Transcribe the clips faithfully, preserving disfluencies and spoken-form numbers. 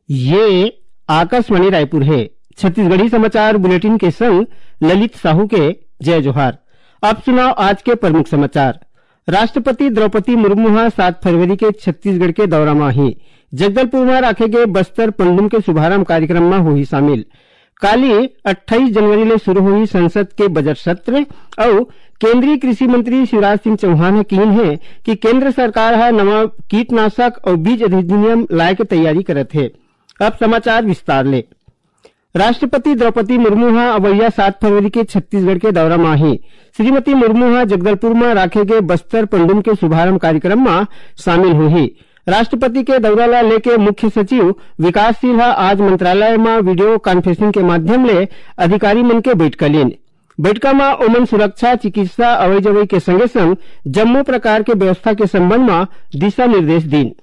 ये आकाशवाणी रायपुर है। छत्तीसगढ़ी समाचार बुलेटिन के संग ललित साहू के जय जोहार। अब सुनाओ आज के प्रमुख समाचार। राष्ट्रपति द्रौपदी मुर्मू सात फरवरी के छत्तीसगढ़ के दौरा में ही जगदलपुर में रखे गए बस्तर पंडुम के शुभारंभ कार्यक्रम में हुई शामिल। काली अट्ठाईस जनवरी ले शुरू हुई संसद के बजट सत्र और केंद्रीय कृषि मंत्री शिवराज सिंह चौहान कीन है कि केंद्र सरकार है नवा कीटनाशक और बीज अधिनियम लाए के तैयारी करत है। अब समाचार विस्तार ले। राष्ट्रपति द्रौपदी मुर्मू अवैया सात फरवरी के छत्तीसगढ़ के दौरा में ही श्रीमती मुर्मू जगदलपुर में रखे गए बस्तर पंडुम के शुभारंभ कार्यक्रम में शामिल हुई। राष्ट्रपति के दौरा ला लेके मुख्य सचिव विकासशील आज मंत्रालय में वीडियो कॉन्फ्रेंसिंग के माध्यम ले अधिकारी मन के बैठक लीन। बैठका में ओमन सुरक्षा, चिकित्सा, अवै जवै के संगे संग जम्मो प्रकार के व्यवस्था के संबंध में दिशा निर्देश दीन।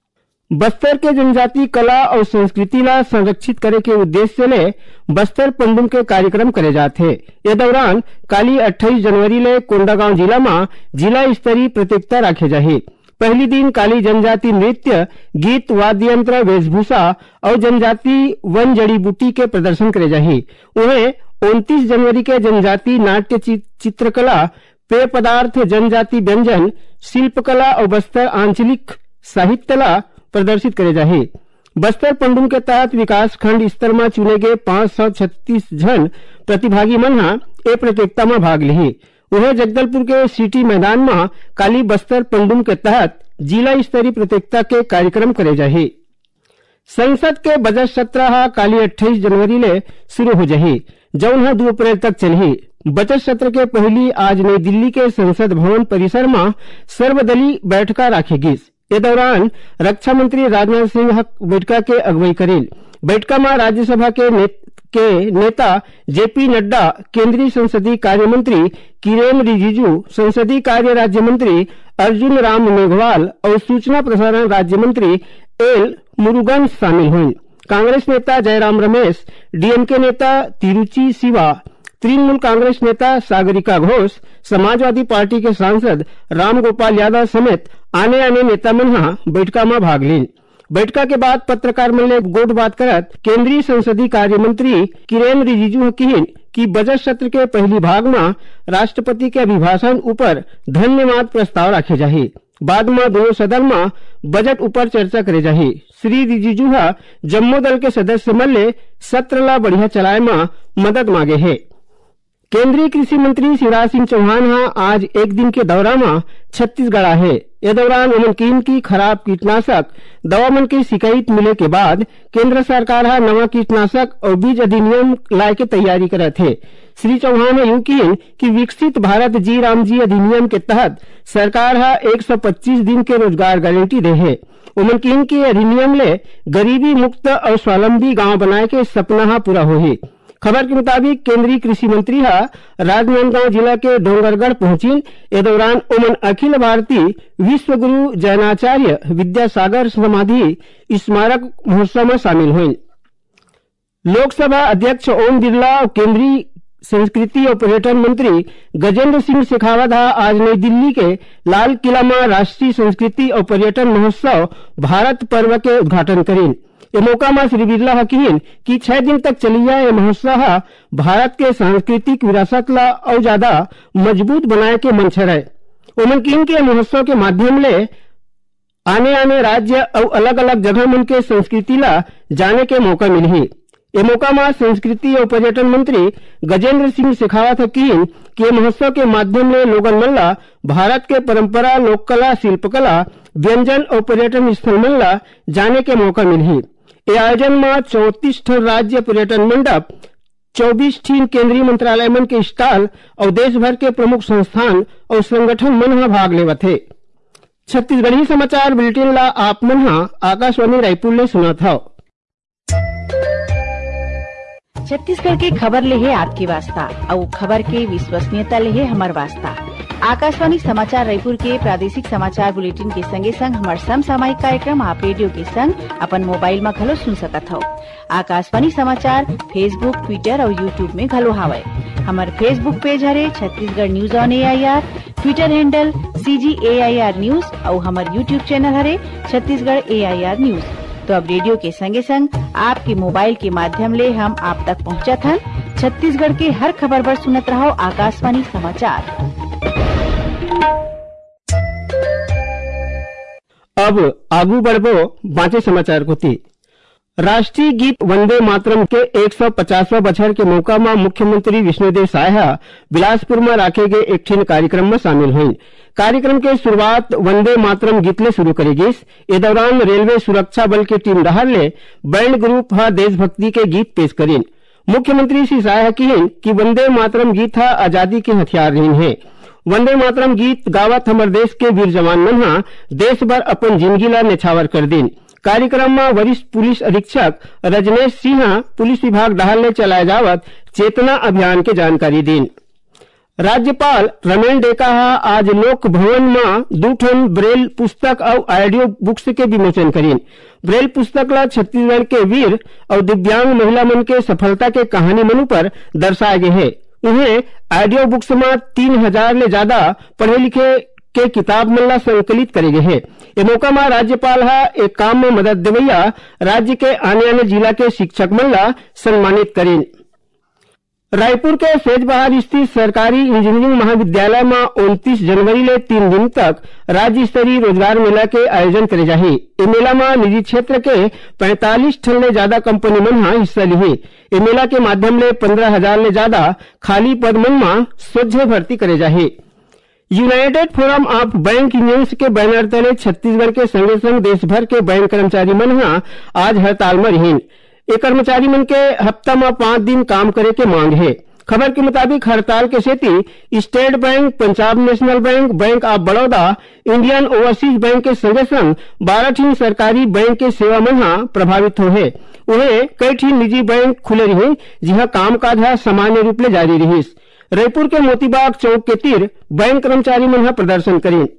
बस्तर के जनजाति कला और संस्कृति ला संरक्षित करे के उद्देश्य ले बस्तर पंडुम के कार्यक्रम करे जाते। ये दौरान काली अट्ठाईस जनवरी ले कोंडागांव जिला में जिला स्तरीय प्रतियोगिता रखे जाही। पहली दिन काली जनजाति नृत्य, गीत, वाद्य यंत्र, वेशभूषा और जनजाति वन जड़ी बूटी के प्रदर्शन करे जाही। उन्हें उनतीस जनवरी के जनजाति नाट्य, चित्रकला, पेय पदार्थ, जनजाति व्यंजन, शिल्पकला और बस्तर आंचलिक साहित्यला प्रदर्शित करे जाही। बस्तर पंडुम के तहत विकास खंड स्तर में चुने गए पाँच सौ छत्तीस जन प्रतिभागी मन ए प्रतियोगिता में भाग ली। उन्हें जगदलपुर के सिटी मैदान में काली बस्तर पंडुम के तहत जिला स्तरीय प्रतियोगिता के कार्यक्रम करे जाही। संसद के बजट सत्र काली अट्ठाईस जनवरी ले शुरू हो जाही, जौन दो अप्रैल तक चलही। बजट सत्र के पहली आज नई दिल्ली के संसद भवन परिसर में सर्वदलीय बैठक रखेगी। इस दौरान रक्षा मंत्री राजनाथ सिंह बैठक के अगुवाई करेल। बैठक में राज्यसभा के ने, के नेता जेपी नड्डा, केंद्रीय संसदीय कार्य मंत्री किरेन रिजिजू, संसदीय कार्य राज्य मंत्री अर्जुन राम मेघवाल और सूचना प्रसारण राज्य मंत्री एल मुरुगन शामिल हुए। कांग्रेस नेता जयराम रमेश, डीएमके नेता तिरुचि शिवा, तृणमूल कांग्रेस नेता सागरिका घोष, समाजवादी पार्टी के सांसद राम गोपाल यादव समेत आने आने नेता मन बैठका में भाग लीन। बैठका के बाद पत्रकार मन ने गोट बात करत केंद्रीय संसदीय कार्य मंत्री किरेन रिजिजू कहिन कि बजट सत्र के पहली भाग में राष्ट्रपति के अभिभाषण ऊपर धन्यवाद प्रस्ताव रखे जाही। बाद में दोनों सदन में बजट ऊपर चर्चा करे जाही। श्री रिजिजू जम्मू दल के सदस्य मन ले सत्र ला बढ़िया चलाए में मदद मांगे है। केंद्रीय कृषि मंत्री शिवराज सिंह चौहान आज एक दिन के दौरा में छत्तीसगढ़ है। ये दौरान उमन कीन की खराब कीटनाशक दवा मन की शिकायत मिले के बाद केंद्र सरकार नवा कीटनाशक और बीज अधिनियम लाए के तैयारी करे थे। श्री चौहान ने यूं कीन कि विकसित भारत जी राम जी अधिनियम के तहत सरकार एक सौ पच्चीस दिन के रोजगार गारंटी दे है। उमन कीन की अधिनियम ले गरीबी मुक्त और स्वावलंबी गाँव बनाए के सपना पूरा हो। खबर के मुताबिक केंद्रीय कृषि मंत्री राजनांदगांव जिला के डोंगरगढ़ पहुंची। इस दौरान उमन अखिल भारतीय विश्व गुरु जैनाचार्य विद्यासागर समाधि स्मारक महोत्सव में शामिल हुए। लोकसभा अध्यक्ष ओम बिरला और केंद्रीय संस्कृति और पर्यटन मंत्री गजेंद्र सिंह शेखावत आज नई दिल्ली के लाल किला में राष्ट्रीय संस्कृति और पर्यटन महोत्सव भारत पर्व के उद्घाटन करें। ये मौका में श्री बिरला कहिन कि छह दिन तक चलिया ये महोत्सव भारत के सांस्कृतिक विरासत ला और ज्यादा मजबूत बनाए के मंच है। उमन कीन के महोत्सव के माध्यम ले आने आने राज्य और अलग अलग जगह मन के संस्कृति ला जाने के मौका मिली। ये मौका में संस्कृति और पर्यटन मंत्री गजेंद्र सिंह शेखावत कीन कि महोत्सव के माध्यम ले लोगन मन ला भारत के परंपरा, लोक कला, शिल्पकला, व्यंजन और पर्यटन स्थल मन ला जाने के मौका मिली। ये आयोजन में चौतीस राज्य पर्यटन मंडप, चौबीस केंद्रीय मंत्रालय मन के स्टॉल और देश भर के प्रमुख संस्थान और संगठन मन भाग लेवत थे। छत्तीसगढ़ी समाचार बुलेटिन ला आप मन आकाशवाणी रायपुर ले सुना था। छत्तीसगढ़ के खबर ले है आपकी वास्ता और खबर के विश्वसनीयता ले है हमार वास्ता। आकाशवाणी समाचार रायपुर के प्रादेशिक समाचार बुलेटिन के संगे संग हमार समसामयिक कार्यक्रम आप रेडियो के संग अपन मोबाइल में घलो सुन सकत हो। आकाशवाणी समाचार फेसबुक, ट्विटर और यूट्यूब में घलो हावय। हमार फेसबुक पेज हरे Chhattisgarh news on A I R, Twitter handle C G A I R news और हमार यूट्यूब चैनल हरे छत्तीसगढ़ ए आई आर न्यूज। तो अब रेडियो के संगे संग आपके मोबाइल के माध्यम ले हम आप तक पहुँचत हन। छत्तीसगढ़ के हर खबर पर सुनत रहो आकाशवाणी समाचार। अब आगू बढ़बो बाँचे समाचार को थी। राष्ट्रीय गीत वंदे मातरम के एक सौ पचासवां बछर के मौका में मुख्यमंत्री विष्णुदेव साय बिलासपुर में राखे गए एक ठिन कार्यक्रम में शामिल हुई। कार्यक्रम के शुरुआत वंदे मातरम गीत ले शुरू करेगिस। ए दौरान रेलवे सुरक्षा बल की टीम डहर ले बैंड ग्रुप हा देशभक्ति के गीत पेश करीन। मुख्यमंत्री श्री साय कहिन कि वंदे मातरम गीत हा आजादी के हथियार रहीन है। वंदे मातरम गीत गावत हमर देश के वीर जवान मन हा देश भर अपन जिंदगी ला निछावर कर दिन। कार्यक्रम में वरिष्ठ पुलिस अधीक्षक रजनेश सिंह पुलिस विभाग डहर ले चलाए जावत चेतना अभियान के जानकारी दीन। राज्यपाल रमेन डेका आज लोक भवन में दू ठन ब्रेल पुस्तक और ऑडियो बुक्स के विमोचन करीन। ब्रेल पुस्तक ला छत्तीसगढ़ के वीर और दिव्यांग महिला मन के सफलता के कहानी मनु पर दर्शाए गए है। उन्हें ऑडियो बुक्स में तीन हजार ले ज्यादा पढ़े लिखे के किताब मन ला संकलित करे गए है। ये मौका में राज्यपाल हा एक काम में मदद देवैया राज्य के आने आने जिला के शिक्षक मन ला सम्मानित करीन। रायपुर के सेजबहार स्थित सरकारी इंजीनियरिंग महाविद्यालय में उनतीस जनवरी ले तीन दिन तक राज्य स्तरीय रोजगार मेला के आयोजन करे जाही। ए मेला में निजी क्षेत्र के पैंतालीस ठन ले ज्यादा कंपनी मन हा हिस्सा लिही। ए मेला के माध्यम ले पंद्रह हजार ले ज्यादा खाली पद मन में सोझे भर्ती करे जाही। United Forum of Bank Unions के बैनर तले छत्तीसगढ़ के संगे संग देश भर के बैंक कर्मचारी मन हा आज हड़ताल में रहीन। एक कर्मचारी मन के हफ्ता में पांच दिन काम करे के मांग है। खबर के मुताबिक हड़ताल के सेती State Bank, Punjab National Bank, Bank of Baroda, Indian Overseas Bank के संगे संग बारह ठिन सरकारी बैंक के सेवा मन हा प्रभावित हो है। उन्हें कई ठिन निजी बैंक खुले रही जिहा कामकाज हा सामान्य रूप ले जारी रहीस। रायपुर के मोतीबाग चौक के तीर बैंक कर्मचारी मन प्रदर्शन करीन।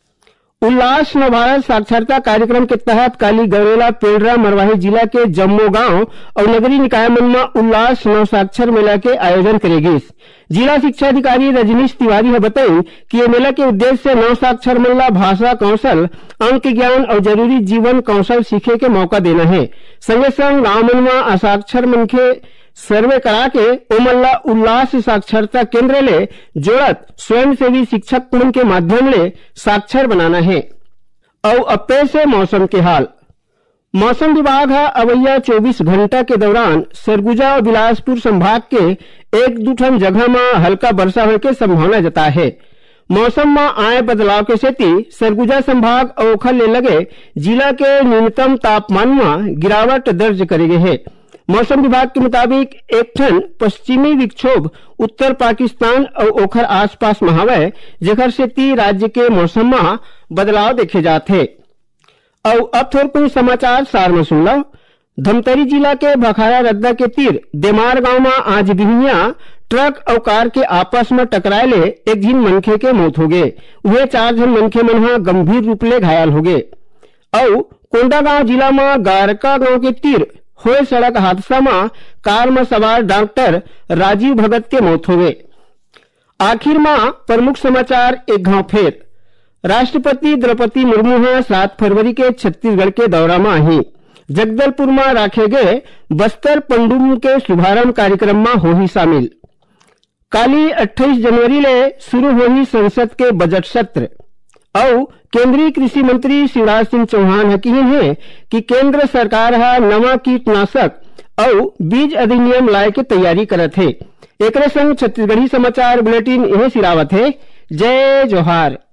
उल्लास नवभारत साक्षरता कार्यक्रम के तहत काली गौरेला पेंड्रा मरवाही जिला के जम्मो गांव और नगरीय निकाय मन में उल्लास नव साक्षर मेला के आयोजन करेगी। जिला शिक्षा अधिकारी रजनीश तिवारी ने बताई कि ये मेला के उद्देश्य से नव साक्षर मन ला भाषा कौशल, अंक ज्ञान और जरूरी जीवन कौशल सीखे के मौका देना है। संगे संग गाँव मन में असाक्षर मन के सर्वे करा के ओमन ला उल्लास साक्षरता केंद्र ले जोड़त स्वयंसेवी शिक्षक मन के माध्यम ले साक्षर बनाना है। और अब पेश है मौसम के हाल। मौसम विभाग है अवैया चौबीस घंटा के दौरान सरगुजा और बिलासपुर संभाग के एक दो ठन जगह में हल्का वर्षा होने की संभावना जता है। मौसम में आए बदलाव के सेती सरगुजा संभाग और ओखर ले लगे जिला के न्यूनतम तापमान में गिरावट दर्ज करे गए है। मौसम विभाग के मुताबिक एक ठन पश्चिमी विक्षोभ उत्तर पाकिस्तान और ओखर आसपास में हवे जेखर सेती राज्य के मौसम में बदलाव देखे जाते। और अब थोड़ कुछ समाचार सार में सुन लो। धमतरी जिला के भखारा रद्दा के तीर देमार गांव में आज बिहनिया ट्रक और कार के आपस में टकराए ले एक झिन मनखे के मौत हो गए। वह चार झन मनखे मन हा गंभीर रूप ले घायल हो गए। और कोंडागांव जिला में गारका गांव के तीर हुए सड़क हादसा में कार में सवार डॉक्टर राजीव भगत के मौत हो गए। आखिर में प्रमुख समाचार एक घाव फेर। राष्ट्रपति द्रौपदी मुर्मू है सात फरवरी के छत्तीसगढ़ के दौरा में आई। जगदलपुर में रखे गए बस्तर पंडुम के शुभारंभ कार्यक्रम में हो ही शामिल। काली अट्ठाईस जनवरी ले शुरू हो ही संसद के बजट सत्र। और केंद्रीय कृषि मंत्री शिवराज सिंह चौहान हकीन है कि केंद्र सरकार है नवा कीटनाशक और बीज अधिनियम लाए के तैयारी करत है। एक संग छत्तीसगढ़ी समाचार बुलेटिन यह सिरावत है। जय जोहार।